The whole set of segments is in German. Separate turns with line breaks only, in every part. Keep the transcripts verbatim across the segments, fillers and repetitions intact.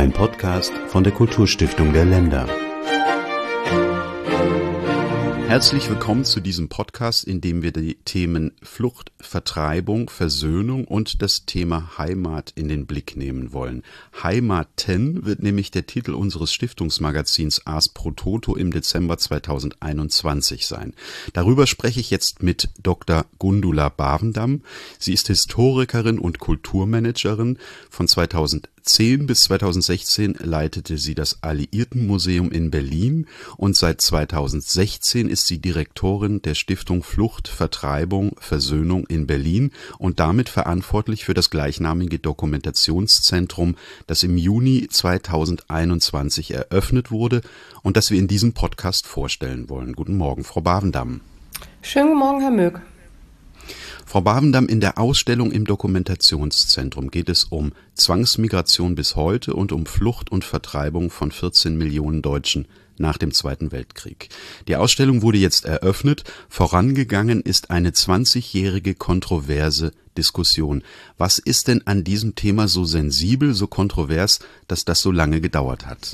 Ein Podcast von der Kulturstiftung der Länder. Herzlich willkommen zu diesem Podcast, in dem wir die Themen Flucht, Vertreibung, Versöhnung und das Thema Heimat in den Blick nehmen wollen. Heimaten wird nämlich der Titel unseres Stiftungsmagazins Ars pro Toto im Dezember zweitausendeinundzwanzig sein. Darüber spreche ich jetzt mit Doktor Gundula Bavendam. Sie ist Historikerin und Kulturmanagerin. Von zweitausendzehn bis zweitausendsechzehn leitete sie das Alliiertenmuseum in Berlin und seit zweitausendsechzehn ist sie Direktorin der Stiftung Flucht, Vertreibung, Versöhnung in Berlin und damit verantwortlich für das gleichnamige Dokumentationszentrum, das im Juni zweitausendeinundzwanzig eröffnet wurde und das wir in diesem Podcast vorstellen wollen. Guten Morgen, Frau Bavendam.
Schönen guten Morgen, Herr Möck.
Frau Bavendam, in der Ausstellung im Dokumentationszentrum geht es um Zwangsmigration bis heute und um Flucht und Vertreibung von vierzehn Millionen Deutschen nach dem Zweiten Weltkrieg. Die Ausstellung wurde jetzt eröffnet. Vorangegangen ist eine zwanzigjährige kontroverse Diskussion. Was ist denn an diesem Thema so sensibel, so kontrovers, dass das so lange gedauert hat?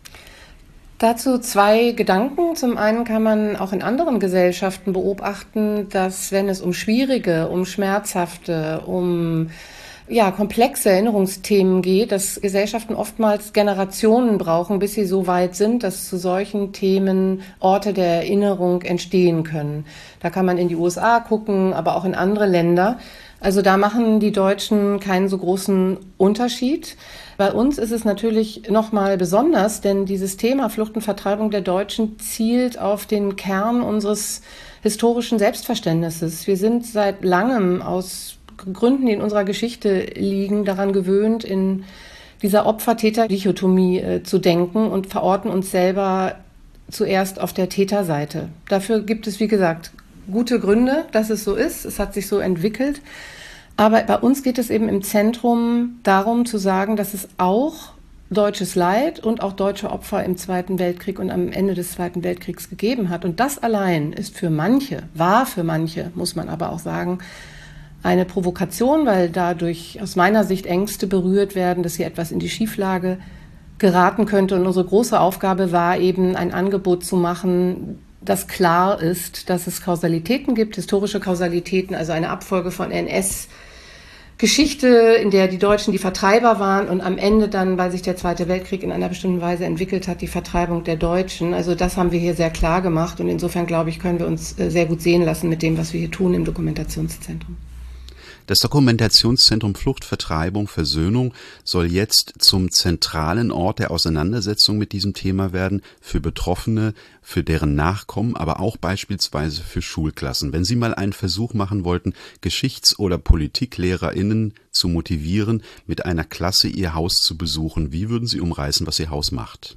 Dazu zwei Gedanken. Zum einen kann man auch in anderen Gesellschaften beobachten, dass wenn es um schwierige, um schmerzhafte, um ja, komplexe Erinnerungsthemen geht, dass Gesellschaften oftmals Generationen brauchen, bis sie so weit sind, dass zu solchen Themen Orte der Erinnerung entstehen können. Da kann man in die U S A gucken, aber auch in andere Länder. Also da machen die Deutschen keinen so großen Unterschied. Bei uns ist es natürlich nochmal besonders, denn dieses Thema Flucht und Vertreibung der Deutschen zielt auf den Kern unseres historischen Selbstverständnisses. Wir sind seit langem aus Gründen, die in unserer Geschichte liegen, daran gewöhnt, in dieser Opfer-Täter-Dichotomie äh, zu denken und verorten uns selber zuerst auf der Täterseite. Dafür gibt es, wie gesagt, gute Gründe, dass es so ist. Es hat sich so entwickelt. Aber bei uns geht es eben im Zentrum darum zu sagen, dass es auch deutsches Leid und auch deutsche Opfer im Zweiten Weltkrieg und am Ende des Zweiten Weltkriegs gegeben hat. Und das allein ist für manche, war für manche, muss man aber auch sagen, eine Provokation, weil dadurch aus meiner Sicht Ängste berührt werden, dass hier etwas in die Schieflage geraten könnte. Und unsere große Aufgabe war eben, ein Angebot zu machen, das klar ist, dass es Kausalitäten gibt, historische Kausalitäten, also eine Abfolge von N S-Geschichte, in der die Deutschen die Vertreiber waren und am Ende dann, weil sich der Zweite Weltkrieg in einer bestimmten Weise entwickelt hat, die Vertreibung der Deutschen. Also das haben wir hier sehr klar gemacht und insofern, glaube ich, können wir uns sehr gut sehen lassen mit dem, was wir hier tun im Dokumentationszentrum.
Das Dokumentationszentrum Flucht, Vertreibung, Versöhnung soll jetzt zum zentralen Ort der Auseinandersetzung mit diesem Thema werden, für Betroffene, für deren Nachkommen, aber auch beispielsweise für Schulklassen. Wenn Sie mal einen Versuch machen wollten, Geschichts- oder PolitiklehrerInnen zu motivieren, mit einer Klasse ihr Haus zu besuchen, wie würden Sie umreißen, was Ihr Haus macht?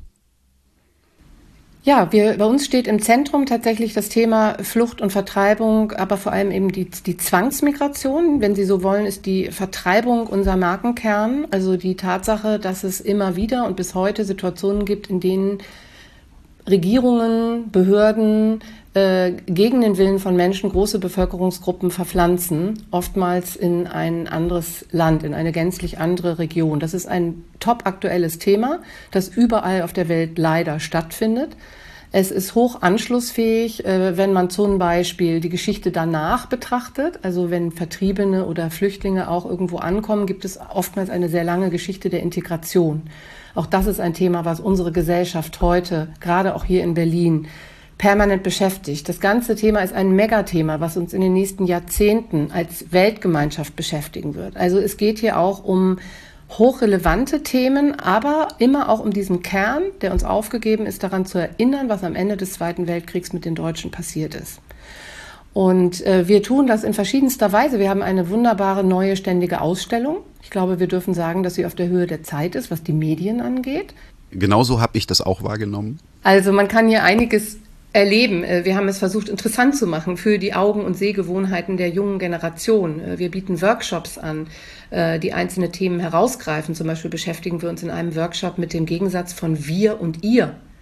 Ja, wir, bei uns steht im Zentrum tatsächlich das Thema Flucht und Vertreibung, aber vor allem eben die, die Zwangsmigration. Wenn Sie so wollen, ist die Vertreibung unser Markenkern. Also die Tatsache, dass es immer wieder und bis heute Situationen gibt, in denen Regierungen, Behörden äh, gegen den Willen von Menschen große Bevölkerungsgruppen verpflanzen, oftmals in ein anderes Land, in eine gänzlich andere Region. Das ist ein top aktuelles Thema, das überall auf der Welt leider stattfindet. Es ist hoch anschlussfähig, äh, wenn man zum Beispiel die Geschichte danach betrachtet. Also wenn Vertriebene oder Flüchtlinge auch irgendwo ankommen, gibt es oftmals eine sehr lange Geschichte der Integration. Auch das ist ein Thema, was unsere Gesellschaft heute, gerade auch hier in Berlin, permanent beschäftigt. Das ganze Thema ist ein Megathema, was uns in den nächsten Jahrzehnten als Weltgemeinschaft beschäftigen wird. Also es geht hier auch um hochrelevante Themen, aber immer auch um diesen Kern, der uns aufgegeben ist, daran zu erinnern, was am Ende des Zweiten Weltkriegs mit den Deutschen passiert ist. Und äh, wir tun das in verschiedenster Weise. Wir haben eine wunderbare neue ständige Ausstellung. Ich glaube, wir dürfen sagen, dass sie auf der Höhe der Zeit ist, was die Medien angeht.
Genauso habe ich das auch wahrgenommen.
Also man kann hier einiges erleben. Wir haben es versucht, interessant zu machen für die Augen- und Sehgewohnheiten der jungen Generation. Wir bieten Workshops an, die einzelne Themen herausgreifen. Zum Beispiel beschäftigen wir uns in einem Workshop mit dem Gegensatz von wir und ihr.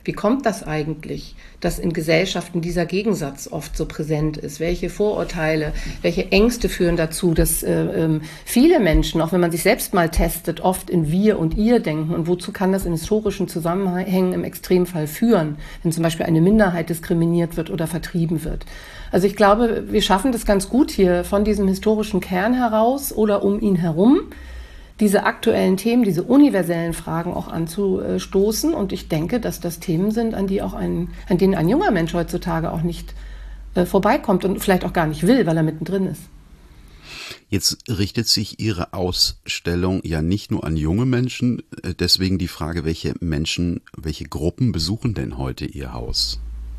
Wie kommt das eigentlich, dass in Gesellschaften dieser Gegensatz oft so präsent ist? Welche Vorurteile, welche Ängste führen dazu, dass äh, äh, viele Menschen, auch wenn man sich selbst mal testet, oft in wir und ihr denken? Und wozu kann das in historischen Zusammenhängen im Extremfall führen, wenn zum Beispiel eine Minderheit diskriminiert wird oder vertrieben wird? Also ich glaube, wir schaffen das ganz gut hier von diesem historischen Kern heraus oder um ihn herum, diese aktuellen Themen, diese universellen Fragen auch anzustoßen. Und ich denke, dass das Themen sind, an die auch ein, an denen ein junger Mensch heutzutage auch nicht äh, vorbeikommt und vielleicht auch gar nicht will, weil er mittendrin ist.
Jetzt richtet sich Ihre Ausstellung ja nicht nur an junge Menschen. Deswegen die Frage, welche Menschen, welche Gruppen besuchen denn heute Ihr Haus?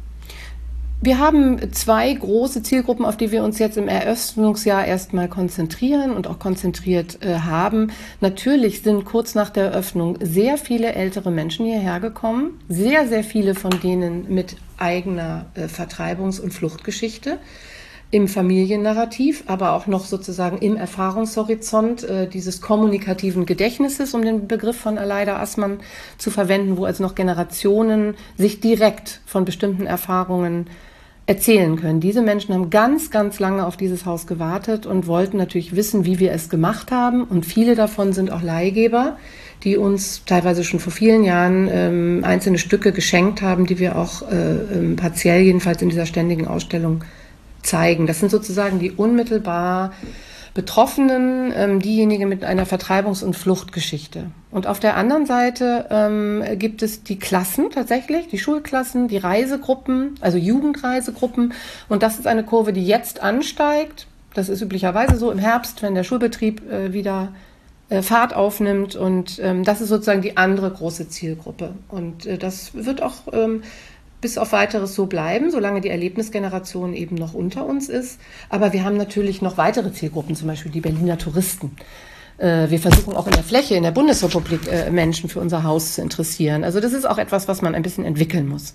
Wir haben zwei große Zielgruppen, auf die wir uns jetzt im Eröffnungsjahr erstmal konzentrieren und auch konzentriert äh, haben. Natürlich sind kurz nach der Eröffnung sehr viele ältere Menschen hierher gekommen, sehr, sehr viele von denen mit eigener äh, Vertreibungs- und Fluchtgeschichte im Familiennarrativ, aber auch noch sozusagen im Erfahrungshorizont äh, dieses kommunikativen Gedächtnisses, um den Begriff von Aleida Assmann zu verwenden, wo also noch Generationen sich direkt von bestimmten Erfahrungen erzählen können. Diese Menschen haben ganz, ganz lange auf dieses Haus gewartet und wollten natürlich wissen, wie wir es gemacht haben. Und viele davon sind auch Leihgeber, die uns teilweise schon vor vielen Jahren ähm, einzelne Stücke geschenkt haben, die wir auch äh, partiell jedenfalls in dieser ständigen Ausstellung zeigen. Das sind sozusagen die unmittelbar Betroffenen, ähm, diejenigen mit einer Vertreibungs- und Fluchtgeschichte. Und auf der anderen Seite ähm, gibt es die Klassen tatsächlich, die Schulklassen, die Reisegruppen, also Jugendreisegruppen. Und das ist eine Kurve, die jetzt ansteigt. Das ist üblicherweise so im Herbst, wenn der Schulbetrieb äh, wieder äh, Fahrt aufnimmt. Und ähm, das ist sozusagen die andere große Zielgruppe. Und äh, das wird auch ähm, bis auf Weiteres so bleiben, solange die Erlebnisgeneration eben noch unter uns ist. Aber wir haben natürlich noch weitere Zielgruppen, zum Beispiel die Berliner Touristen. Wir versuchen auch in der Fläche, in der Bundesrepublik Menschen für unser Haus zu interessieren. Also das ist auch etwas, was man ein bisschen entwickeln muss.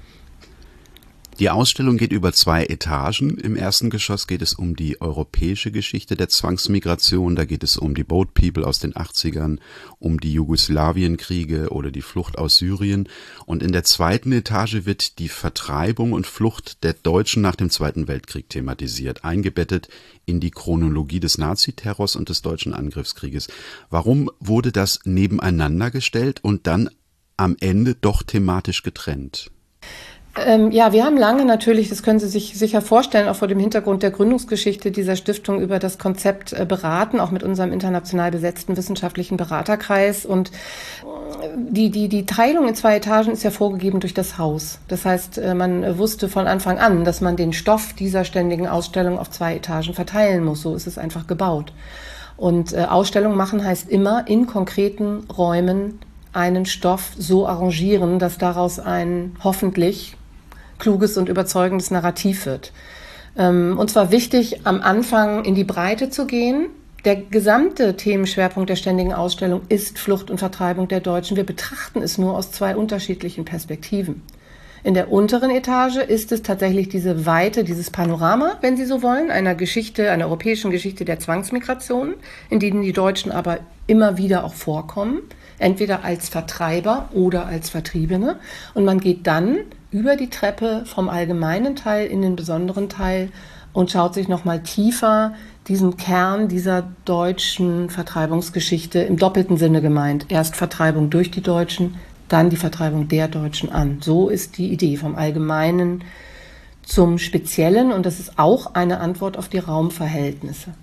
Die Ausstellung geht über zwei Etagen. Im ersten Geschoss geht es um die europäische Geschichte der Zwangsmigration. Da geht es um die Boat People aus den achtzigern, um die Jugoslawienkriege oder die Flucht aus Syrien. Und in der zweiten Etage wird die Vertreibung und Flucht der Deutschen nach dem Zweiten Weltkrieg thematisiert, eingebettet in die Chronologie des Naziterrors und des deutschen Angriffskrieges. Warum wurde das nebeneinander gestellt und dann am Ende doch thematisch getrennt?
Ähm, ja, wir haben lange natürlich, das können Sie sich sicher vorstellen, auch vor dem Hintergrund der Gründungsgeschichte dieser Stiftung über das Konzept äh, beraten, auch mit unserem international besetzten wissenschaftlichen Beraterkreis. Und die, die, die Teilung in zwei Etagen ist ja vorgegeben durch das Haus. Das heißt, äh, man wusste von Anfang an, dass man den Stoff dieser ständigen Ausstellung auf zwei Etagen verteilen muss. So ist es einfach gebaut. Und äh, Ausstellung machen heißt immer in konkreten Räumen einen Stoff so arrangieren, dass daraus ein hoffentlich kluges und überzeugendes Narrativ wird. Ähm, und zwar wichtig, am Anfang in die Breite zu gehen. Der gesamte Themenschwerpunkt der ständigen Ausstellung ist Flucht und Vertreibung der Deutschen. Wir betrachten es nur aus zwei unterschiedlichen Perspektiven. In der unteren Etage ist es tatsächlich diese Weite, dieses Panorama, wenn Sie so wollen, einer Geschichte, einer europäischen Geschichte der Zwangsmigration, in denen die Deutschen aber immer wieder auch vorkommen, entweder als Vertreiber oder als Vertriebene. Und man geht dann über die Treppe vom allgemeinen Teil in den besonderen Teil und schaut sich nochmal tiefer diesen Kern dieser deutschen Vertreibungsgeschichte im doppelten Sinne gemeint. Erst Vertreibung durch die Deutschen, dann die Vertreibung der Deutschen an. So ist die Idee vom Allgemeinen zum Speziellen und das ist auch eine Antwort auf die Raumverhältnisse.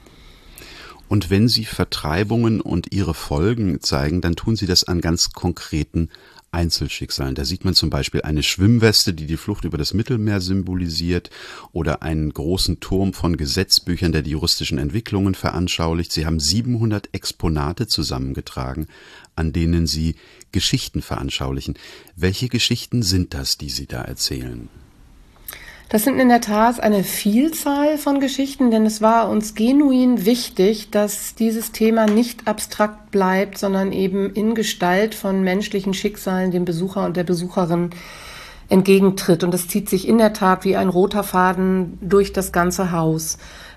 Und wenn Sie Vertreibungen und ihre Folgen zeigen, dann tun Sie das an ganz konkreten Einzelschicksalen. Da sieht man zum Beispiel eine Schwimmweste, die die Flucht über das Mittelmeer symbolisiert, oder einen großen Turm von Gesetzbüchern, der die juristischen Entwicklungen veranschaulicht. Sie haben siebenhundert Exponate zusammengetragen, an denen Sie Geschichten veranschaulichen. Welche Geschichten sind das, die Sie da erzählen?
Das sind in der Tat eine Vielzahl von Geschichten, denn es war uns genuin wichtig, dass dieses Thema nicht abstrakt bleibt, sondern eben in Gestalt von menschlichen Schicksalen dem Besucher und der Besucherin entgegentritt. Und das zieht sich in der Tat wie ein roter Faden durch das ganze Haus.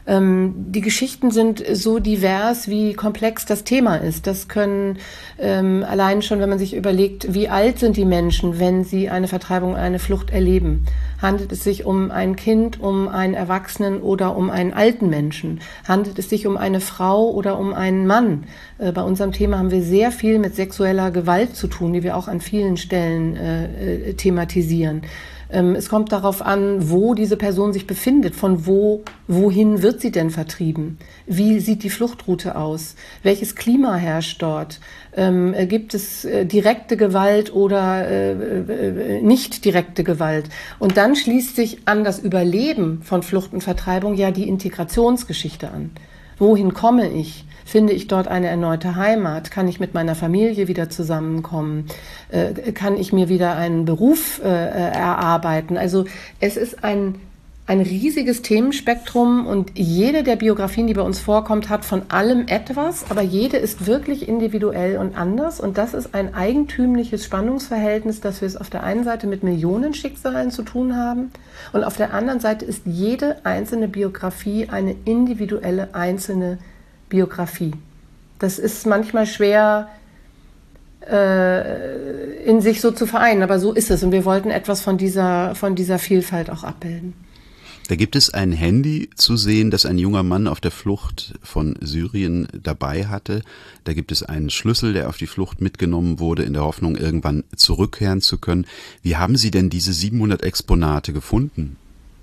Ähm, die Geschichten sind so divers, wie komplex das Thema ist. Das können ähm, allein schon, wenn man sich überlegt, wie alt sind die Menschen, wenn sie eine Vertreibung, eine Flucht erleben. Handelt es sich um ein Kind, um einen Erwachsenen oder um einen alten Menschen? Handelt es sich um eine Frau oder um einen Mann? Äh, bei unserem Thema haben wir sehr viel mit sexueller Gewalt zu tun, die wir auch an vielen Stellen äh, thematisieren. Es kommt darauf an, wo diese Person sich befindet, von wo, wohin wird sie denn vertrieben? Wie sieht die Fluchtroute aus? Welches Klima herrscht dort? Ähm, gibt es äh, direkte Gewalt oder äh, äh, nicht direkte Gewalt? Und dann schließt sich an das Überleben von Flucht und Vertreibung ja die Integrationsgeschichte an. Wohin komme ich? Finde ich dort eine erneute Heimat? Kann ich mit meiner Familie wieder zusammenkommen? Äh, kann ich mir wieder einen Beruf äh, erarbeiten? Also es ist ein, ein riesiges Themenspektrum und jede der Biografien, die bei uns vorkommt, hat von allem etwas, aber jede ist wirklich individuell und anders. Und das ist ein eigentümliches Spannungsverhältnis, dass wir es auf der einen Seite mit Millionen Schicksalen zu tun haben und auf der anderen Seite ist jede einzelne Biografie eine individuelle, einzelne Biografie. Das ist manchmal schwer äh, in sich so zu vereinen, aber so ist es. Und wir wollten etwas von dieser, von dieser Vielfalt auch abbilden.
Da gibt es ein Handy zu sehen, das ein junger Mann auf der Flucht von Syrien dabei hatte. Da gibt es einen Schlüssel, der auf die Flucht mitgenommen wurde, in der Hoffnung, irgendwann zurückkehren zu können. Wie haben Sie denn diese siebenhundert Exponate gefunden?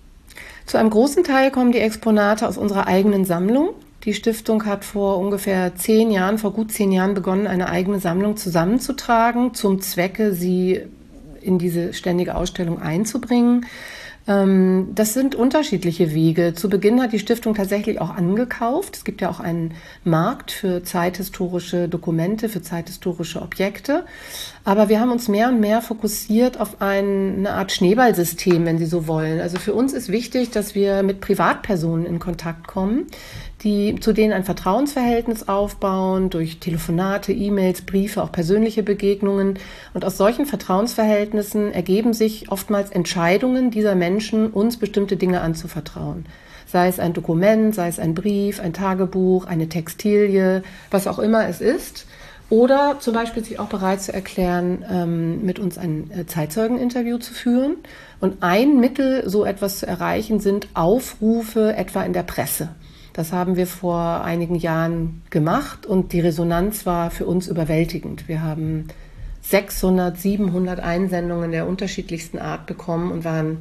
Zu einem großen Teil kommen die Exponate aus unserer eigenen Sammlung. Die Stiftung hat vor ungefähr zehn Jahren, vor gut zehn Jahren begonnen, eine eigene Sammlung zusammenzutragen, zum Zwecke, sie in diese ständige Ausstellung einzubringen. Das sind unterschiedliche Wege. Zu Beginn hat die Stiftung tatsächlich auch angekauft. Es gibt ja auch einen Markt für zeithistorische Dokumente, für zeithistorische Objekte. Aber wir haben uns mehr und mehr fokussiert auf ein, eine Art Schneeballsystem, wenn Sie so wollen. Also für uns ist wichtig, dass wir mit Privatpersonen in Kontakt kommen, die, zu denen ein Vertrauensverhältnis aufbauen, durch Telefonate, E-Mails, Briefe, auch persönliche Begegnungen. Und aus solchen Vertrauensverhältnissen ergeben sich oftmals Entscheidungen dieser Menschen, uns bestimmte Dinge anzuvertrauen. Sei es ein Dokument, sei es ein Brief, ein Tagebuch, eine Textilie, was auch immer es ist. Oder zum Beispiel sich auch bereit zu erklären, ähm, mit uns ein äh, Zeitzeugeninterview zu führen. Und ein Mittel, so etwas zu erreichen, sind Aufrufe etwa in der Presse. Das haben wir vor einigen Jahren gemacht und die Resonanz war für uns überwältigend. Wir haben sechshundert, siebenhundert Einsendungen der unterschiedlichsten Art bekommen und waren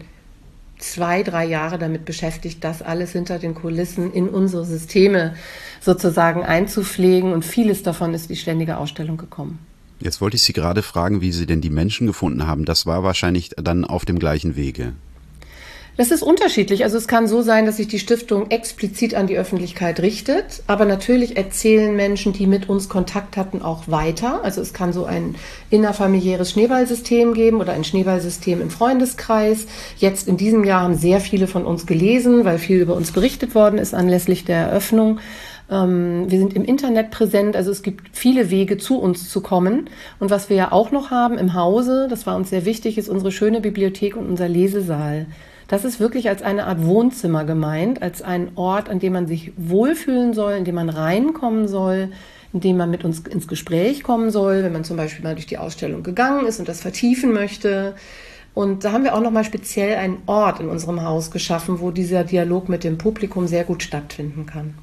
zwei, drei Jahre damit beschäftigt, das alles hinter den Kulissen in unsere Systeme sozusagen einzupflegen und vieles davon ist die ständige Ausstellung gekommen.
Jetzt wollte ich Sie gerade fragen, wie Sie denn die Menschen gefunden haben. Das war wahrscheinlich dann auf dem gleichen Wege.
Das ist unterschiedlich. Also es kann so sein, dass sich die Stiftung explizit an die Öffentlichkeit richtet, aber natürlich erzählen Menschen, die mit uns Kontakt hatten, auch weiter. Also es kann so ein innerfamiliäres Schneeballsystem geben oder ein Schneeballsystem im Freundeskreis. Jetzt in diesem Jahr haben sehr viele von uns gelesen, weil viel über uns berichtet worden ist anlässlich der Eröffnung. Wir sind im Internet präsent, also es gibt viele Wege, zu uns zu kommen. Und was wir ja auch noch haben im Hause, das war uns sehr wichtig, ist unsere schöne Bibliothek und unser Lesesaal. Das ist wirklich als eine Art Wohnzimmer gemeint, als ein Ort, an dem man sich wohlfühlen soll, in dem man reinkommen soll, in dem man mit uns ins Gespräch kommen soll, wenn man zum Beispiel mal durch die Ausstellung gegangen ist und das vertiefen möchte. Und da haben wir auch nochmal speziell einen Ort in unserem Haus geschaffen, wo dieser Dialog mit dem Publikum sehr gut stattfinden kann.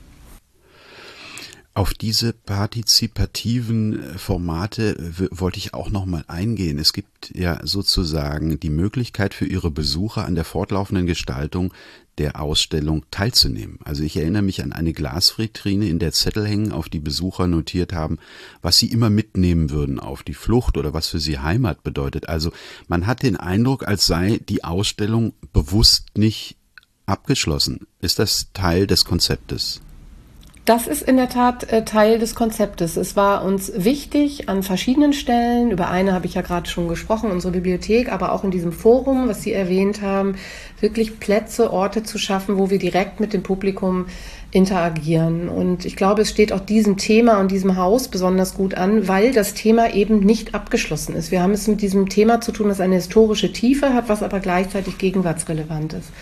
Auf diese partizipativen Formate w- wollte ich auch noch mal eingehen. Es gibt ja sozusagen die Möglichkeit für Ihre Besucher an der fortlaufenden Gestaltung der Ausstellung teilzunehmen. Also ich erinnere mich an eine Glasvitrine, in der Zettel hängen, auf die Besucher notiert haben, was sie immer mitnehmen würden auf die Flucht oder was für sie Heimat bedeutet. Also man hat den Eindruck, als sei die Ausstellung bewusst nicht abgeschlossen. Ist das Teil des Konzeptes?
Das ist in der Tat äh, Teil des Konzeptes. Es war uns wichtig, an verschiedenen Stellen, über eine habe ich ja gerade schon gesprochen, unsere Bibliothek, aber auch in diesem Forum, was Sie erwähnt haben, wirklich Plätze, Orte zu schaffen, wo wir direkt mit dem Publikum interagieren. Und ich glaube, es steht auch diesem Thema und diesem Haus besonders gut an, weil das Thema eben nicht abgeschlossen ist. Wir haben es mit diesem Thema zu tun, das eine historische Tiefe hat, was aber gleichzeitig gegenwartsrelevant ist.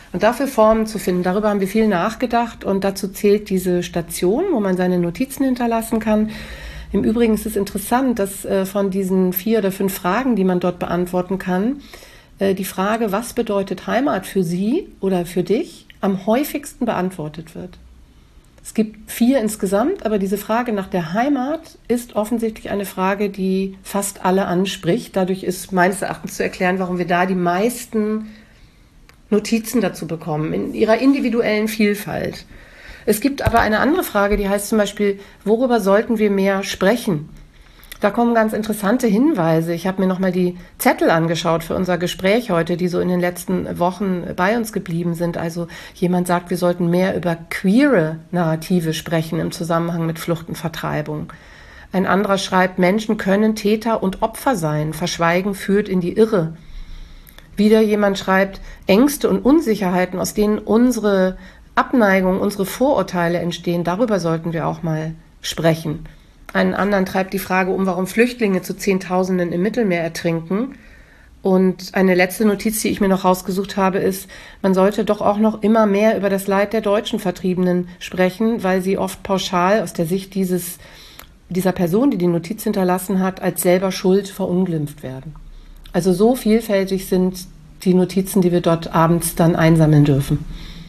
Und dafür Formen zu finden, darüber haben wir viel nachgedacht und dazu zählt diese Station, wo man seine Notizen hinterlassen kann. Im Übrigen ist es interessant, dass äh, von diesen vier oder fünf Fragen, die man dort beantworten kann, äh, die Frage, was bedeutet Heimat für Sie oder für dich, am häufigsten beantwortet wird. Es gibt vier insgesamt, aber diese Frage nach der Heimat ist offensichtlich eine Frage, die fast alle anspricht. Dadurch ist meines Erachtens zu erklären, warum wir da die meisten Notizen dazu bekommen, in ihrer individuellen Vielfalt. Es gibt aber eine andere Frage, die heißt zum Beispiel, worüber sollten wir mehr sprechen? Da kommen ganz interessante Hinweise. Ich habe mir nochmal die Zettel angeschaut für unser Gespräch heute, die so in den letzten Wochen bei uns geblieben sind. Also jemand sagt, wir sollten mehr über queere Narrative sprechen im Zusammenhang mit Flucht und Vertreibung. Ein anderer schreibt, Menschen können Täter und Opfer sein, Verschweigen führt in die Irre. Wieder jemand schreibt, Ängste und Unsicherheiten, aus denen unsere Abneigung, unsere Vorurteile entstehen, darüber sollten wir auch mal sprechen. Einen anderen treibt die Frage um, warum Flüchtlinge zu Zehntausenden im Mittelmeer ertrinken. Und eine letzte Notiz, die ich mir noch rausgesucht habe, ist, man sollte doch auch noch immer mehr über das Leid der deutschen Vertriebenen sprechen, weil sie oft pauschal aus der Sicht dieses, dieser Person, die die Notiz hinterlassen hat, als selber schuld verunglimpft werden. Also so vielfältig sind die Notizen, die wir dort abends dann einsammeln dürfen.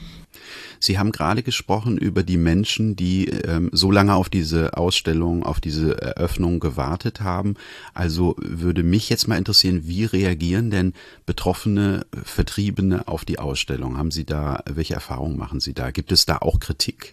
Sie haben gerade gesprochen über die Menschen, die ähm, so lange auf diese Ausstellung, auf diese Eröffnung gewartet haben. Also würde mich jetzt mal interessieren, wie reagieren denn Betroffene, Vertriebene auf die Ausstellung? Haben Sie da, welche Erfahrungen machen Sie da? Gibt es da auch Kritik?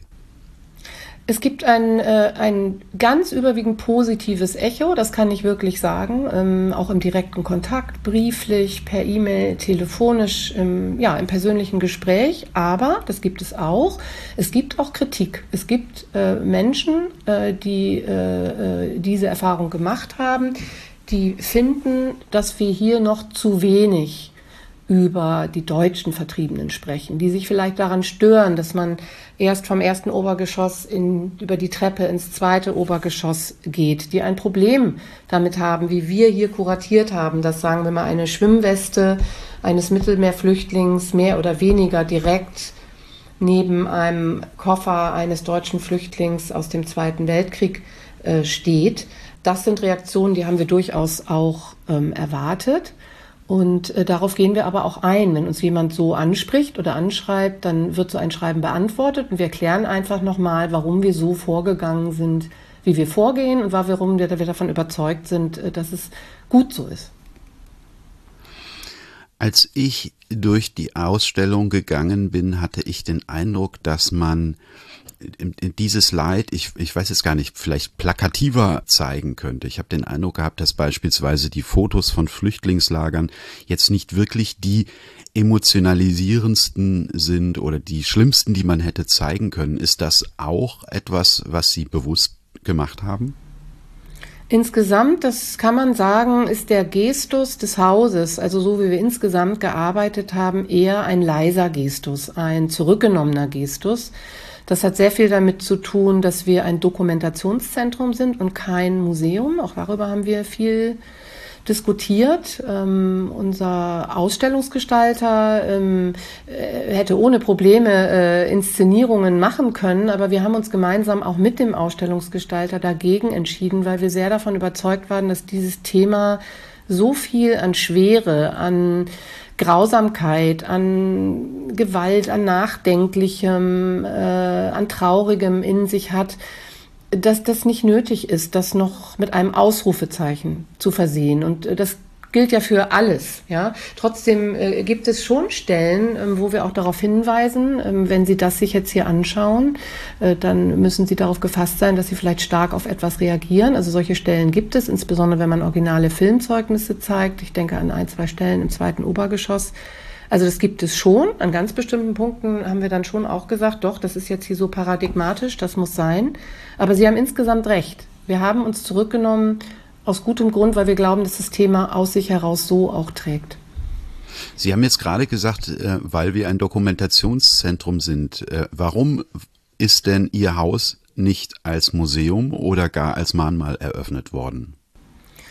Es gibt ein, äh, ein ganz überwiegend positives Echo, das kann ich wirklich sagen, ähm, auch im direkten Kontakt, brieflich, per E-Mail, telefonisch, im, ja, im persönlichen Gespräch. Aber, das gibt es auch, es gibt auch Kritik. Es gibt äh, Menschen, äh, die äh, äh, diese Erfahrung gemacht haben, die finden, dass wir hier noch zu wenig über die deutschen Vertriebenen sprechen, die sich vielleicht daran stören, dass man erst vom ersten Obergeschoss in, über die Treppe ins zweite Obergeschoss geht, die ein Problem damit haben, wie wir hier kuratiert haben, dass, sagen wir mal, eine Schwimmweste eines Mittelmeerflüchtlings mehr oder weniger direkt neben einem Koffer eines deutschen Flüchtlings aus dem Zweiten Weltkrieg äh, steht. Das sind Reaktionen, die haben wir durchaus auch ähm, erwartet. Und äh, darauf gehen wir aber auch ein. Wenn uns jemand so anspricht oder anschreibt, dann wird so ein Schreiben beantwortet und wir erklären einfach nochmal, warum wir so vorgegangen sind, wie wir vorgehen und warum wir davon überzeugt sind, dass es gut so ist.
Als ich durch die Ausstellung gegangen bin, hatte ich den Eindruck, dass man dieses Leid, ich, ich weiß jetzt gar nicht, vielleicht plakativer zeigen könnte. Ich habe den Eindruck gehabt, dass beispielsweise die Fotos von Flüchtlingslagern jetzt nicht wirklich die emotionalisierendsten sind oder die schlimmsten, die man hätte zeigen können. Ist das auch etwas, was Sie bewusst gemacht haben?
Insgesamt, das kann man sagen, ist der Gestus des Hauses, also so wie wir insgesamt gearbeitet haben, eher ein leiser Gestus, ein zurückgenommener Gestus. Das hat sehr viel damit zu tun, dass wir ein Dokumentationszentrum sind und kein Museum. Auch darüber haben wir viel diskutiert. Ähm, unser Ausstellungsgestalter ähm, hätte ohne Probleme äh, Inszenierungen machen können, aber wir haben uns gemeinsam auch mit dem Ausstellungsgestalter dagegen entschieden, weil wir sehr davon überzeugt waren, dass dieses Thema so viel an Schwere, an Grausamkeit, an Gewalt, an Nachdenklichem, äh, an Traurigem in sich hat, dass das nicht nötig ist, das noch mit einem Ausrufezeichen zu versehen. Und das gilt ja für alles. Ja? Trotzdem äh, gibt es schon Stellen, ähm, wo wir auch darauf hinweisen, ähm, wenn Sie das sich jetzt hier anschauen, äh, dann müssen Sie darauf gefasst sein, dass Sie vielleicht stark auf etwas reagieren. Also solche Stellen gibt es, insbesondere wenn man originale Filmzeugnisse zeigt. Ich denke an ein, zwei Stellen im zweiten Obergeschoss. Also das gibt es schon. An ganz bestimmten Punkten haben wir dann schon auch gesagt, doch, das ist jetzt hier so paradigmatisch, das muss sein. Aber Sie haben insgesamt recht. Wir haben uns zurückgenommen, aus gutem Grund, weil wir glauben, dass das Thema aus sich heraus so auch trägt.
Sie haben jetzt gerade gesagt, weil wir ein Dokumentationszentrum sind. Warum ist denn Ihr Haus nicht als Museum oder gar als Mahnmal eröffnet worden?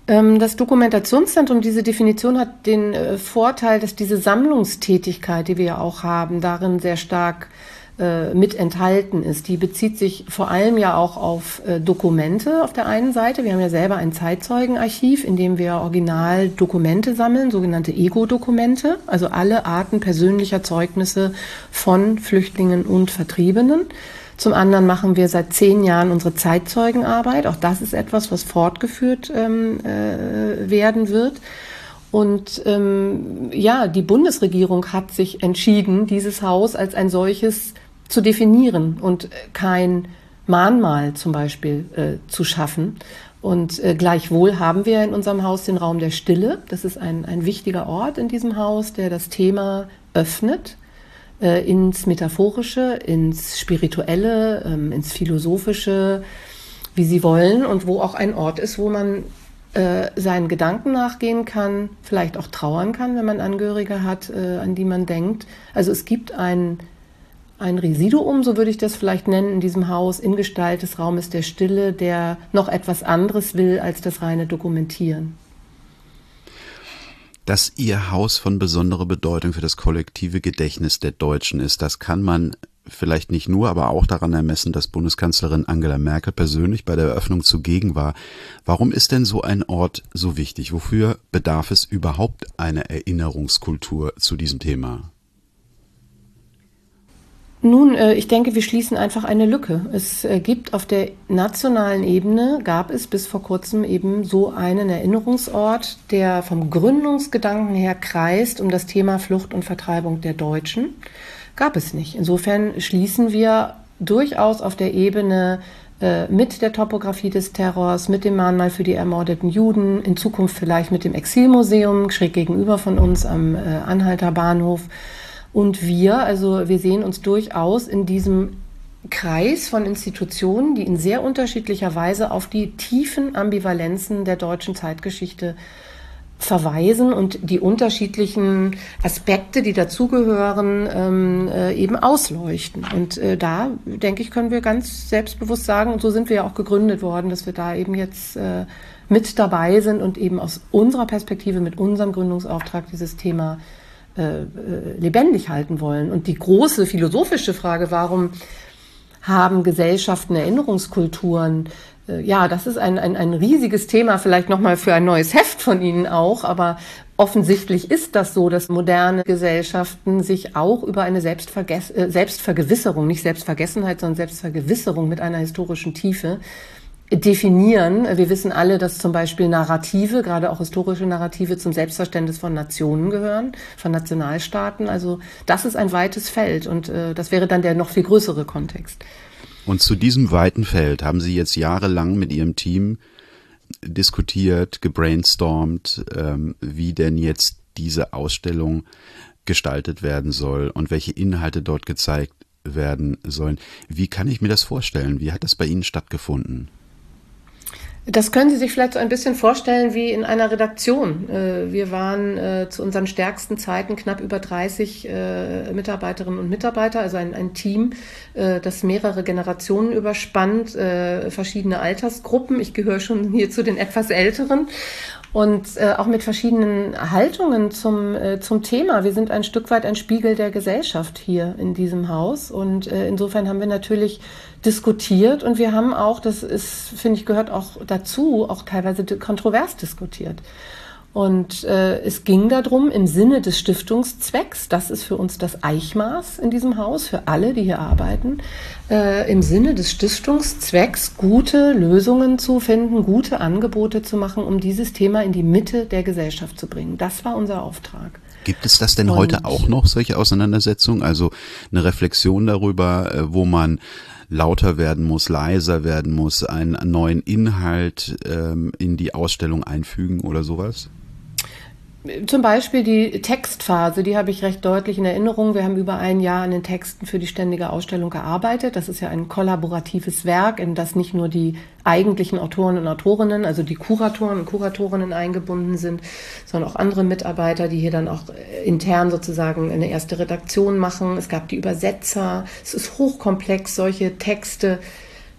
Das Dokumentationszentrum, diese Definition hat den äh, Vorteil, dass diese Sammlungstätigkeit, die wir ja auch haben, darin sehr stark äh, mit enthalten ist. Die bezieht sich vor allem ja auch auf äh, Dokumente auf der einen Seite. Wir haben ja selber ein Zeitzeugenarchiv, in dem wir original Dokumente sammeln, sogenannte Ego-Dokumente, also alle Arten persönlicher Zeugnisse von Flüchtlingen und Vertriebenen. Zum anderen machen wir seit zehn Jahren unsere Zeitzeugenarbeit. Auch das ist etwas, was fortgeführt ähm, äh, werden wird. Und ähm, ja, die Bundesregierung hat sich entschieden, dieses Haus als ein solches zu definieren und kein Mahnmal zum Beispiel äh, zu schaffen. Und äh, gleichwohl haben wir in unserem Haus den Raum der Stille. Das ist ein, ein wichtiger Ort in diesem Haus, der das Thema öffnet. Ins Metaphorische, ins Spirituelle, ins Philosophische, wie Sie wollen, und wo auch ein Ort ist, wo man äh, seinen Gedanken nachgehen kann, vielleicht auch trauern kann, wenn man Angehörige hat, äh, an die man denkt. Also es gibt ein, ein Residuum, so würde ich das vielleicht nennen, in diesem Haus, in Gestalt des Raumes der Stille, der noch etwas anderes will als das reine Dokumentieren.
Dass Ihr Haus von besonderer Bedeutung für das kollektive Gedächtnis der Deutschen ist, das kann man vielleicht nicht nur, aber auch daran ermessen, dass Bundeskanzlerin Angela Merkel persönlich bei der Eröffnung zugegen war. Warum ist denn so ein Ort so wichtig? Wofür bedarf es überhaupt einer Erinnerungskultur zu diesem Thema?
Nun, ich denke, wir schließen einfach eine Lücke. Es gibt auf der nationalen Ebene, gab es bis vor kurzem eben so einen Erinnerungsort, der vom Gründungsgedanken her kreist um das Thema Flucht und Vertreibung der Deutschen. Gab es nicht. Insofern schließen wir durchaus auf der Ebene äh, mit der Topografie des Terrors, mit dem Mahnmal für die ermordeten Juden, in Zukunft vielleicht mit dem Exilmuseum, schräg gegenüber von uns am äh, Anhalter Bahnhof. Und wir, also wir sehen uns durchaus in diesem Kreis von Institutionen, die in sehr unterschiedlicher Weise auf die tiefen Ambivalenzen der deutschen Zeitgeschichte verweisen und die unterschiedlichen Aspekte, die dazugehören, ähm, äh, eben ausleuchten. Und äh, da, denke ich, können wir ganz selbstbewusst sagen, und so sind wir ja auch gegründet worden, dass wir da eben jetzt äh, mit dabei sind und eben aus unserer Perspektive mit unserem Gründungsauftrag dieses Thema Äh, lebendig halten wollen. Und die große philosophische Frage, warum haben Gesellschaften Erinnerungskulturen? Äh, ja, das ist ein, ein, ein riesiges Thema, vielleicht nochmal für ein neues Heft von Ihnen auch, aber offensichtlich ist das so, dass moderne Gesellschaften sich auch über eine Selbstverges- äh, Selbstvergewisserung, nicht Selbstvergessenheit, sondern Selbstvergewisserung mit einer historischen Tiefe definieren. Wir wissen alle, dass zum Beispiel Narrative, gerade auch historische Narrative, zum Selbstverständnis von Nationen gehören, von Nationalstaaten. Also das ist ein weites Feld und äh, das wäre dann der noch viel größere Kontext.
Und zu diesem weiten Feld haben Sie jetzt jahrelang mit Ihrem Team diskutiert, gebrainstormt, ähm, wie denn jetzt diese Ausstellung gestaltet werden soll und welche Inhalte dort gezeigt werden sollen. Wie kann ich mir das vorstellen? Wie hat das bei Ihnen stattgefunden?
Das können Sie sich vielleicht so ein bisschen vorstellen wie in einer Redaktion. Wir waren zu unseren stärksten Zeiten knapp über dreißig Mitarbeiterinnen und Mitarbeiter, also ein, ein Team, das mehrere Generationen überspannt, verschiedene Altersgruppen. Ich gehöre schon hier zu den etwas Älteren. Und äh, auch mit verschiedenen Haltungen zum, äh, zum Thema. Wir sind ein Stück weit ein Spiegel der Gesellschaft hier in diesem Haus. Und äh, insofern haben wir natürlich diskutiert und wir haben auch, das ist, finde ich, gehört auch dazu, auch teilweise kontrovers diskutiert. Und äh, es ging darum, im Sinne des Stiftungszwecks, das ist für uns das Eichmaß in diesem Haus, für alle, die hier arbeiten, äh, im Sinne des Stiftungszwecks gute Lösungen zu finden, gute Angebote zu machen, um dieses Thema in die Mitte der Gesellschaft zu bringen. Das war unser Auftrag.
Gibt es das denn
Und
heute auch noch, solche Auseinandersetzungen? Also eine Reflexion darüber, äh, wo man lauter werden muss, leiser werden muss, einen neuen Inhalt ähm, in die Ausstellung einfügen oder sowas?
Zum Beispiel die Textphase, die habe ich recht deutlich in Erinnerung. Wir haben über ein Jahr an den Texten für die ständige Ausstellung gearbeitet. Das ist ja ein kollaboratives Werk, in das nicht nur die eigentlichen Autoren und Autorinnen, also die Kuratoren und Kuratorinnen eingebunden sind, sondern auch andere Mitarbeiter, die hier dann auch intern sozusagen eine erste Redaktion machen. Es gab die Übersetzer. Es ist hochkomplex, solche Texte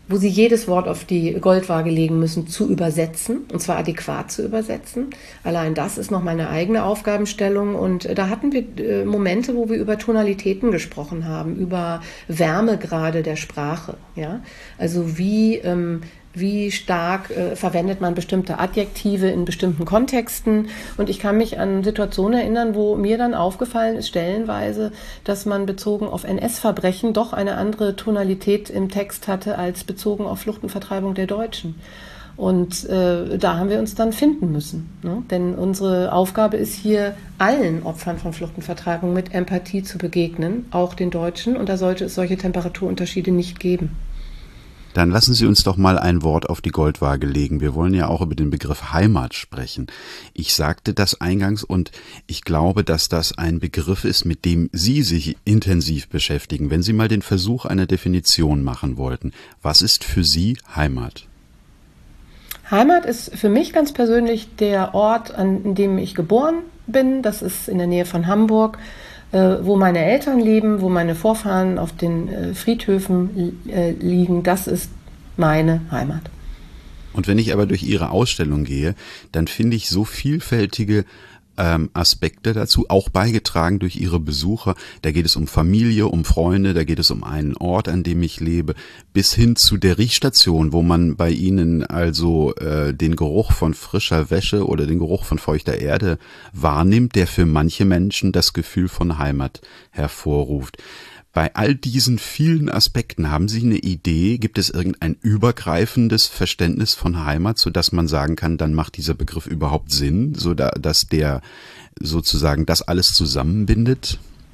wo sie jedes Wort auf die Goldwaage legen müssen, zu übersetzen, und zwar adäquat zu übersetzen. Allein das ist noch meine eigene Aufgabenstellung. Und da hatten wir Momente, wo wir über Tonalitäten gesprochen haben, über Wärmegrade der Sprache. Ja? Also wie... Ähm, Wie stark äh, verwendet man bestimmte Adjektive in bestimmten Kontexten? Und ich kann mich an Situationen erinnern, wo mir dann aufgefallen ist, stellenweise, dass man bezogen auf N S-Verbrechen doch eine andere Tonalität im Text hatte, als bezogen auf Flucht und Vertreibung der Deutschen. Und äh, da haben wir uns dann finden müssen. Ne? Denn unsere Aufgabe ist hier, allen Opfern von Flucht und Vertreibung mit Empathie zu begegnen, auch den Deutschen. Und da sollte es solche Temperaturunterschiede nicht geben.
Dann lassen Sie uns doch mal ein Wort auf die Goldwaage legen. Wir wollen ja auch über den Begriff Heimat sprechen. Ich sagte das eingangs und ich glaube, dass das ein Begriff ist, mit dem Sie sich intensiv beschäftigen. Wenn Sie mal den Versuch einer Definition machen wollten, was ist für Sie Heimat?
Heimat ist für mich ganz persönlich der Ort, an dem ich geboren bin. Das ist in der Nähe von Hamburg, wo meine Eltern leben, wo meine Vorfahren auf den Friedhöfen liegen. Das ist meine Heimat.
Und wenn ich aber durch Ihre Ausstellung gehe, dann finde ich so vielfältige ähm, Aspekte dazu, auch beigetragen durch Ihre Besucher. Da geht es um Familie, um Freunde, da geht es um einen Ort, an dem ich lebe, bis hin zu der Riechstation, wo man bei Ihnen also äh, den Geruch von frischer Wäsche oder den Geruch von feuchter Erde wahrnimmt, der für manche Menschen das Gefühl von Heimat hervorruft. Bei all diesen vielen Aspekten, haben Sie eine Idee, gibt es irgendein übergreifendes Verständnis von Heimat, sodass man sagen kann, dann macht dieser Begriff überhaupt Sinn, so dass der sozusagen das alles zusammenbindet?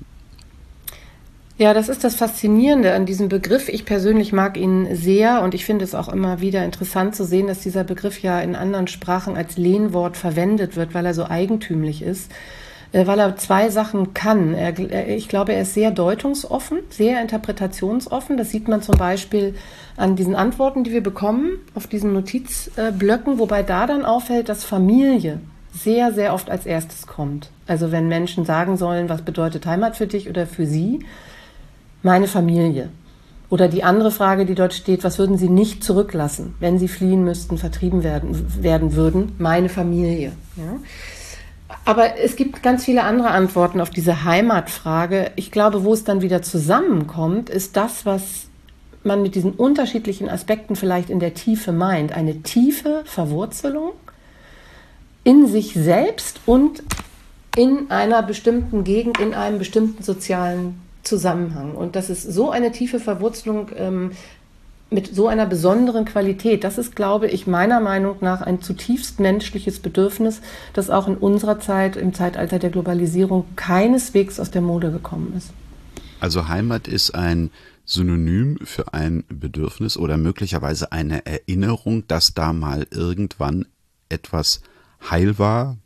Ja, das ist das Faszinierende an diesem Begriff. Ich persönlich mag ihn sehr und ich finde es auch immer wieder interessant zu sehen, dass dieser Begriff ja in anderen Sprachen als Lehnwort verwendet wird, weil er so eigentümlich ist. Weil er zwei Sachen kann. Er, ich glaube, er ist sehr deutungsoffen, sehr interpretationsoffen. Das sieht man zum Beispiel an diesen Antworten, die wir bekommen, auf diesen Notizblöcken, wobei da dann auffällt, dass Familie sehr, sehr oft als erstes kommt. Also wenn Menschen sagen sollen, was bedeutet Heimat für dich oder für sie, meine Familie. Oder die andere Frage, die dort steht, was würden sie nicht zurücklassen, wenn sie fliehen müssten, vertrieben werden, werden würden, meine Familie. Ja? Aber es gibt ganz viele andere Antworten auf diese Heimatfrage. Ich glaube, wo es dann wieder zusammenkommt, ist das, was man mit diesen unterschiedlichen Aspekten vielleicht in der Tiefe meint. Eine tiefe Verwurzelung in sich selbst und in einer bestimmten Gegend, in einem bestimmten sozialen Zusammenhang. Und das ist so eine tiefe Verwurzelung ähm, mit so einer besonderen Qualität. Das ist, glaube ich, meiner Meinung nach ein zutiefst menschliches Bedürfnis, das auch in unserer Zeit, im Zeitalter der Globalisierung, keineswegs aus der Mode gekommen ist.
Also Heimat ist ein Synonym für ein Bedürfnis oder möglicherweise eine Erinnerung, dass da mal irgendwann etwas heil war?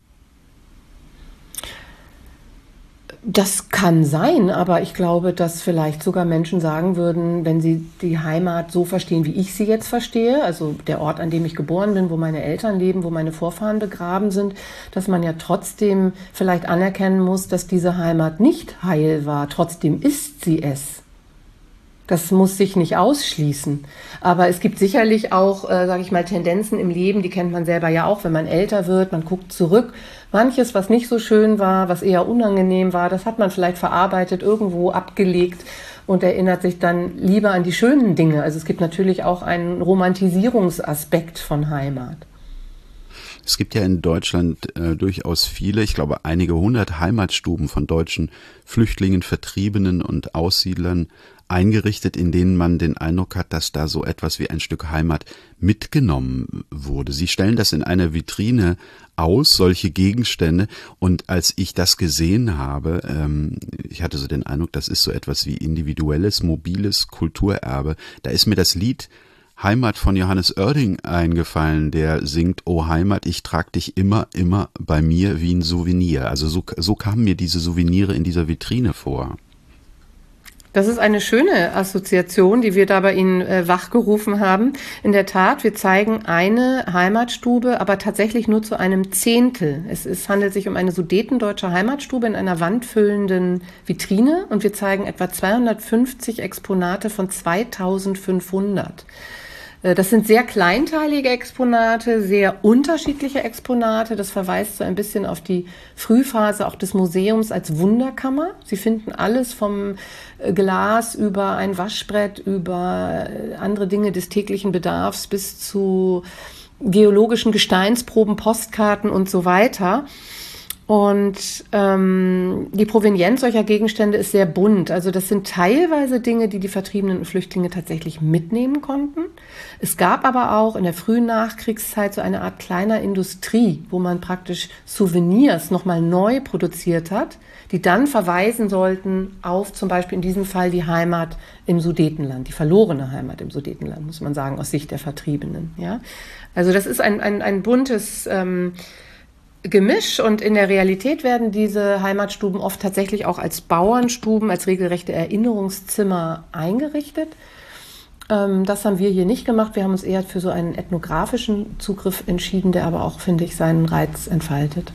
Das kann sein, aber ich glaube, dass vielleicht sogar Menschen sagen würden, wenn sie die Heimat so verstehen, wie ich sie jetzt verstehe, also der Ort, an dem ich geboren bin, wo meine Eltern leben, wo meine Vorfahren begraben sind, dass man ja trotzdem vielleicht anerkennen muss, dass diese Heimat nicht heil war. Trotzdem ist sie es. Das muss sich nicht ausschließen. Aber es gibt sicherlich auch, äh, sage ich mal, Tendenzen im Leben, die kennt man selber ja auch, wenn man älter wird, man guckt zurück. Manches, was nicht so schön war, was eher unangenehm war, das hat man vielleicht verarbeitet, irgendwo abgelegt und erinnert sich dann lieber an die schönen Dinge. Also es gibt natürlich auch einen Romantisierungsaspekt von Heimat.
Es gibt ja in Deutschland äh, durchaus viele, ich glaube einige hundert Heimatstuben von deutschen Flüchtlingen, Vertriebenen und Aussiedlern eingerichtet, in denen man den Eindruck hat, dass da so etwas wie ein Stück Heimat mitgenommen wurde. Sie stellen das in einer Vitrine aus, solche Gegenstände, und als ich das gesehen habe, ähm, ich hatte so den Eindruck, das ist so etwas wie individuelles, mobiles Kulturerbe. Da ist mir das Lied Heimat von Johannes Oerding eingefallen, der singt, O Heimat, ich trag dich immer, immer bei mir wie ein Souvenir. Also so, so kamen mir diese Souvenire in dieser Vitrine vor.
Das ist eine schöne Assoziation, die wir da bei Ihnen äh, wachgerufen haben. In der Tat, wir zeigen eine Heimatstube, aber tatsächlich nur zu einem Zehntel. Es, es handelt sich um eine sudetendeutsche Heimatstube in einer wandfüllenden Vitrine und wir zeigen etwa zweihundertfünfzig Exponate von zweitausendfünfhundert. Das sind sehr kleinteilige Exponate, sehr unterschiedliche Exponate. Das verweist so ein bisschen auf die Frühphase auch des Museums als Wunderkammer. Sie finden alles vom Glas über ein Waschbrett, über andere Dinge des täglichen Bedarfs bis zu geologischen Gesteinsproben, Postkarten und so weiter. Und ähm, die Provenienz solcher Gegenstände ist sehr bunt. Also das sind teilweise Dinge, die die Vertriebenen und Flüchtlinge tatsächlich mitnehmen konnten. Es gab aber auch in der frühen Nachkriegszeit so eine Art kleiner Industrie, wo man praktisch Souvenirs nochmal neu produziert hat, die dann verweisen sollten auf zum Beispiel in diesem Fall die Heimat im Sudetenland, die verlorene Heimat im Sudetenland, muss man sagen, aus Sicht der Vertriebenen. Ja? Also das ist ein, ein, ein buntes Ähm, Gemisch und in der Realität werden diese Heimatstuben oft tatsächlich auch als Bauernstuben, als regelrechte Erinnerungszimmer eingerichtet. Ähm, das haben wir hier nicht gemacht. Wir haben uns eher für so einen ethnografischen Zugriff entschieden, der aber auch, finde ich, seinen Reiz entfaltet.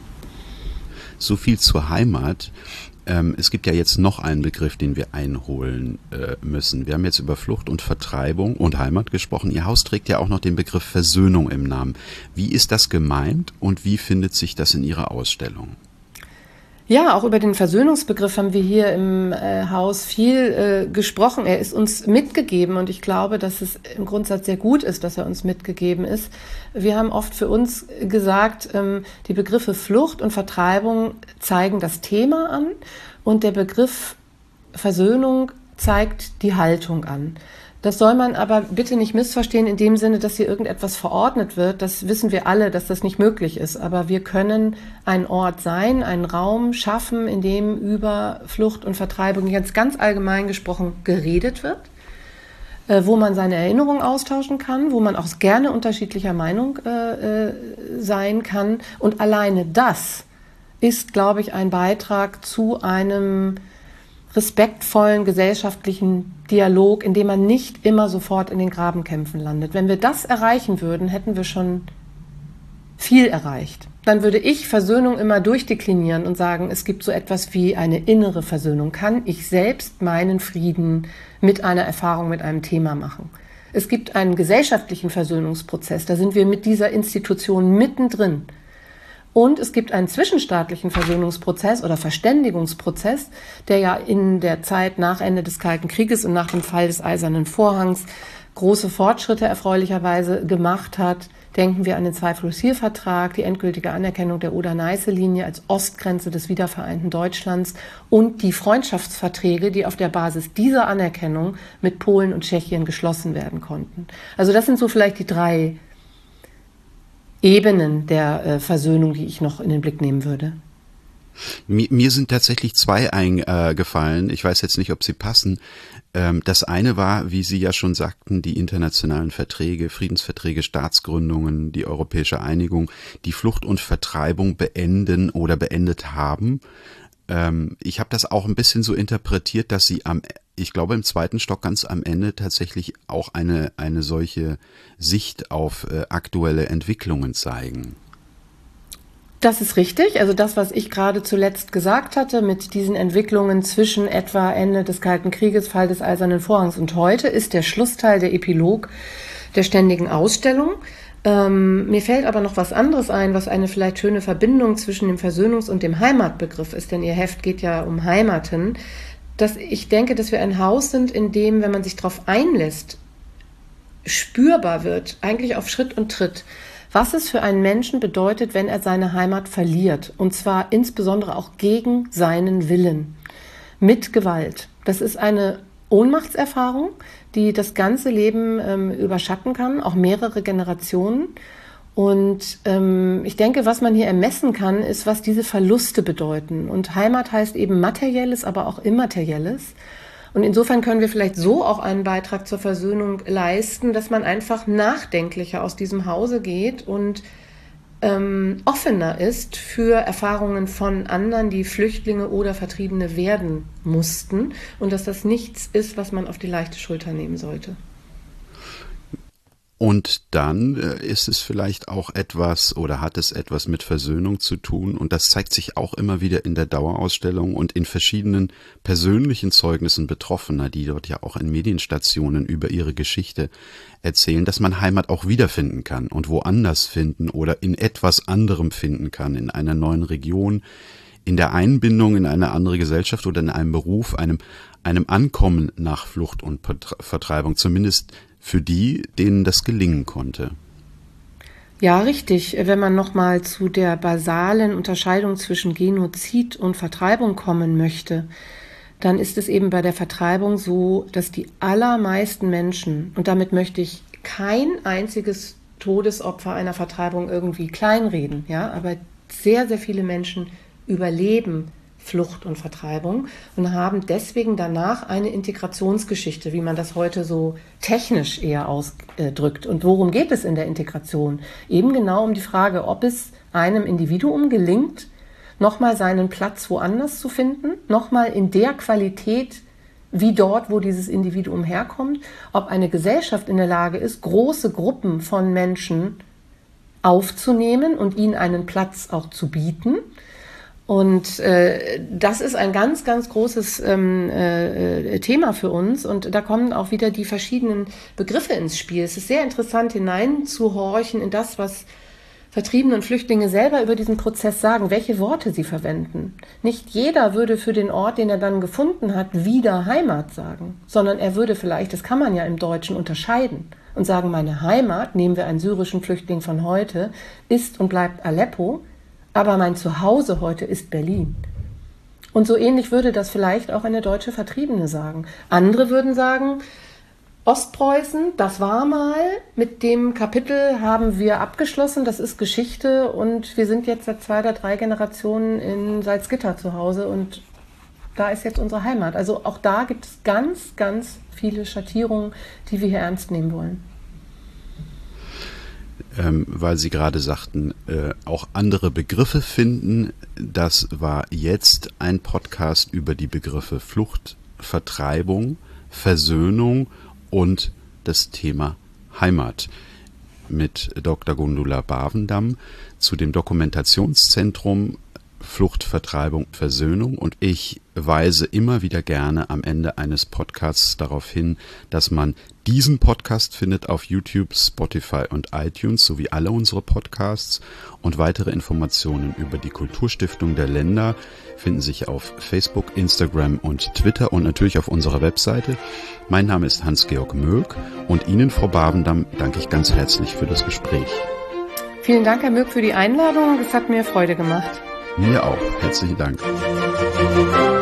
So viel zur Heimat. Ähm, es gibt ja jetzt noch einen Begriff, den wir einholen äh, müssen. Wir haben jetzt über Flucht und Vertreibung und Heimat gesprochen. Ihr Haus trägt ja auch noch den Begriff Versöhnung im Namen. Wie ist das gemeint und wie findet sich das in Ihrer Ausstellung?
Ja, auch über den Versöhnungsbegriff haben wir hier im äh, Haus viel äh, gesprochen. Er ist uns mitgegeben und ich glaube, dass es im Grundsatz sehr gut ist, dass er uns mitgegeben ist. Wir haben oft für uns gesagt, ähm, die Begriffe Flucht und Vertreibung zeigen das Thema an und der Begriff Versöhnung zeigt die Haltung an. Das soll man aber bitte nicht missverstehen in dem Sinne, dass hier irgendetwas verordnet wird. Das wissen wir alle, dass das nicht möglich ist. Aber wir können ein Ort sein, einen Raum schaffen, in dem über Flucht und Vertreibung jetzt ganz allgemein gesprochen geredet wird, wo man seine Erinnerungen austauschen kann, wo man auch gerne unterschiedlicher Meinung äh, sein kann. Und alleine das ist, glaube ich, ein Beitrag zu einem respektvollen gesellschaftlichen Dialog, in dem man nicht immer sofort in den Grabenkämpfen landet. Wenn wir das erreichen würden, hätten wir schon viel erreicht. Dann würde ich Versöhnung immer durchdeklinieren und sagen, es gibt so etwas wie eine innere Versöhnung. Kann ich selbst meinen Frieden mit einer Erfahrung, mit einem Thema machen? Es gibt einen gesellschaftlichen Versöhnungsprozess, da sind wir mit dieser Institution mittendrin. Und es gibt einen zwischenstaatlichen Versöhnungsprozess oder Verständigungsprozess, der ja in der Zeit nach Ende des Kalten Krieges und nach dem Fall des Eisernen Vorhangs große Fortschritte erfreulicherweise gemacht hat. Denken wir an den Zwei-plus-vier-Vertrag, die endgültige Anerkennung der Oder-Neiße-Linie als Ostgrenze des wiedervereinten Deutschlands und die Freundschaftsverträge, die auf der Basis dieser Anerkennung mit Polen und Tschechien geschlossen werden konnten. Also das sind so vielleicht die drei Ebenen der äh, Versöhnung, die ich noch in den Blick nehmen würde.
Mir, mir sind tatsächlich zwei eingefallen. Ich weiß jetzt nicht, ob sie passen. Ähm, das eine war, wie Sie ja schon sagten, die internationalen Verträge, Friedensverträge, Staatsgründungen, die europäische Einigung, die Flucht und Vertreibung beenden oder beendet haben. Ähm, ich habe das auch ein bisschen so interpretiert, dass sie am ich glaube, im zweiten Stock ganz am Ende tatsächlich auch eine, eine solche Sicht auf äh, aktuelle Entwicklungen zeigen.
Das ist richtig. Also das, was ich gerade zuletzt gesagt hatte, mit diesen Entwicklungen zwischen etwa Ende des Kalten Krieges, Fall des Eisernen Vorhangs und heute, ist der Schlussteil, der Epilog der ständigen Ausstellung. Ähm, mir fällt aber noch was anderes ein, was eine vielleicht schöne Verbindung zwischen dem Versöhnungs- und dem Heimatbegriff ist, denn Ihr Heft geht ja um Heimaten. Dass ich denke, dass wir ein Haus sind, in dem, wenn man sich darauf einlässt, spürbar wird, eigentlich auf Schritt und Tritt, was es für einen Menschen bedeutet, wenn er seine Heimat verliert. Und zwar insbesondere auch gegen seinen Willen, mit Gewalt. Das ist eine Ohnmachtserfahrung, die das ganze Leben ähm, überschatten kann, auch mehrere Generationen. Und ähm, ich denke, was man hier ermessen kann, ist, was diese Verluste bedeuten. Und Heimat heißt eben Materielles, aber auch Immaterielles. Und insofern können wir vielleicht so auch einen Beitrag zur Versöhnung leisten, dass man einfach nachdenklicher aus diesem Hause geht und ähm, offener ist für Erfahrungen von anderen, die Flüchtlinge oder Vertriebene werden mussten und dass das nichts ist, was man auf die leichte Schulter nehmen sollte.
Und dann äh, ist es vielleicht auch etwas oder hat es etwas mit Versöhnung zu tun. Und das zeigt sich auch immer wieder in der Dauerausstellung und in verschiedenen persönlichen Zeugnissen Betroffener, die dort ja auch in Medienstationen über ihre Geschichte erzählen, dass man Heimat auch wiederfinden kann und woanders finden oder in etwas anderem finden kann, in einer neuen Region, in der Einbindung in eine andere Gesellschaft oder in einem Beruf, einem, einem Ankommen nach Flucht und Vertreibung, zumindest für die, denen das gelingen konnte.
Ja, richtig. Wenn man nochmal zu der basalen Unterscheidung zwischen Genozid und Vertreibung kommen möchte, dann ist es eben bei der Vertreibung so, dass die allermeisten Menschen, und damit möchte ich kein einziges Todesopfer einer Vertreibung irgendwie kleinreden, ja, aber sehr, sehr viele Menschen überleben Flucht und Vertreibung und haben deswegen danach eine Integrationsgeschichte, wie man das heute so technisch eher ausdrückt. Und worum geht es in der Integration? Eben genau um die Frage, ob es einem Individuum gelingt, nochmal seinen Platz woanders zu finden, nochmal in der Qualität wie dort, wo dieses Individuum herkommt, ob eine Gesellschaft in der Lage ist, große Gruppen von Menschen aufzunehmen und ihnen einen Platz auch zu bieten. Und äh, das ist ein ganz, ganz großes ähm, äh, Thema für uns. Und da kommen auch wieder die verschiedenen Begriffe ins Spiel. Es ist sehr interessant, hineinzuhorchen in das, was Vertriebene und Flüchtlinge selber über diesen Prozess sagen, welche Worte sie verwenden. Nicht jeder würde für den Ort, den er dann gefunden hat, wieder Heimat sagen, sondern er würde vielleicht, das kann man ja im Deutschen unterscheiden, und sagen, meine Heimat, nehmen wir einen syrischen Flüchtling von heute, ist und bleibt Aleppo, aber mein Zuhause heute ist Berlin. Und so ähnlich würde das vielleicht auch eine deutsche Vertriebene sagen. Andere würden sagen, Ostpreußen, das war mal, mit dem Kapitel haben wir abgeschlossen, das ist Geschichte und wir sind jetzt seit zwei oder drei Generationen in Salzgitter zu Hause und da ist jetzt unsere Heimat. Also auch da gibt es ganz, ganz viele Schattierungen, die wir hier ernst nehmen wollen.
Ähm, weil Sie gerade sagten, äh, auch andere Begriffe finden. Das war jetzt ein Podcast über die Begriffe Flucht, Vertreibung, Versöhnung und das Thema Heimat mit Doktor Gundula Bavendam zu dem Dokumentationszentrum Flucht, Vertreibung, Versöhnung. Und ich weise immer wieder gerne am Ende eines Podcasts darauf hin, dass man diesen Podcast findet auf YouTube, Spotify und iTunes sowie alle unsere Podcasts, und weitere Informationen über die Kulturstiftung der Länder finden sich auf Facebook, Instagram und Twitter und natürlich auf unserer Webseite. Mein Name ist Hans-Georg Möck und Ihnen, Frau Bavendam, danke ich ganz herzlich für das Gespräch.
Vielen Dank, Herr Möck, für die Einladung. Es hat mir Freude gemacht.
Mir auch. Herzlichen Dank.